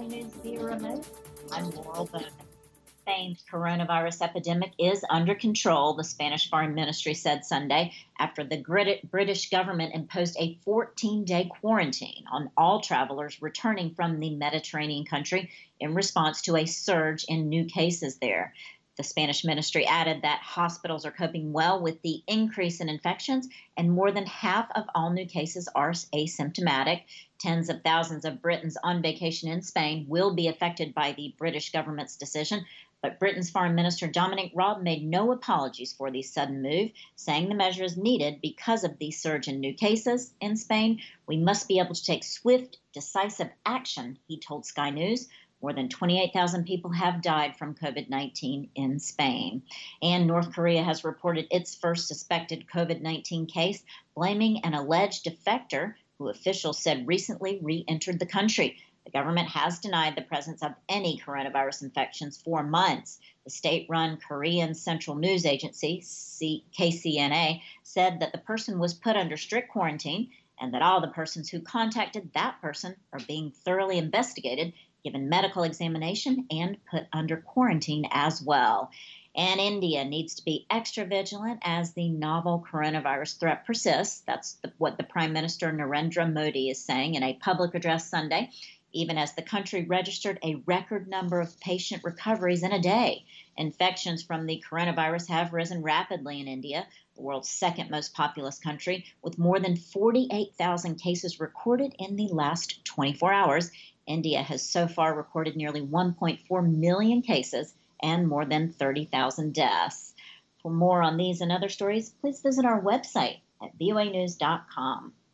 VOA News via remote. I'm Laurel Bowman. Spain's coronavirus epidemic is under control, the Spanish Foreign Ministry said Sunday, after the British government imposed a 14-day quarantine on all travelers returning from the Mediterranean country in response to a surge in new cases there. The Spanish ministry added that hospitals are coping well with the increase in infections, and more than half of all new cases are asymptomatic. Tens of thousands of Britons on vacation in Spain will be affected by the British government's decision. But Britain's Foreign Minister Dominic Raab made no apologies for the sudden move, saying the measure is needed because of the surge in new cases in Spain. We must be able to take swift, decisive action, he told Sky News. More than 28,000 people have died from COVID-19 in Spain. And North Korea has reported its first suspected COVID-19 case, blaming an alleged defector who officials said recently re-entered the country. The government has denied the presence of any coronavirus infections for months. The state-run Korean Central News Agency, KCNA, said that the person was put under strict quarantine and that all the persons who contacted that person are being thoroughly investigated, given medical examination, and put under quarantine as well. And India needs to be extra vigilant as the novel coronavirus threat persists. That's what the Prime Minister Narendra Modi is saying in a public address Sunday, even as the country registered a record number of patient recoveries in a day. Infections from the coronavirus have risen rapidly in India, the world's second most populous country, with more than 48,000 cases recorded in the last 24 hours. India has so far recorded nearly 1.4 million cases and more than 30,000 deaths. For more on these and other stories, please visit our website at voanews.com.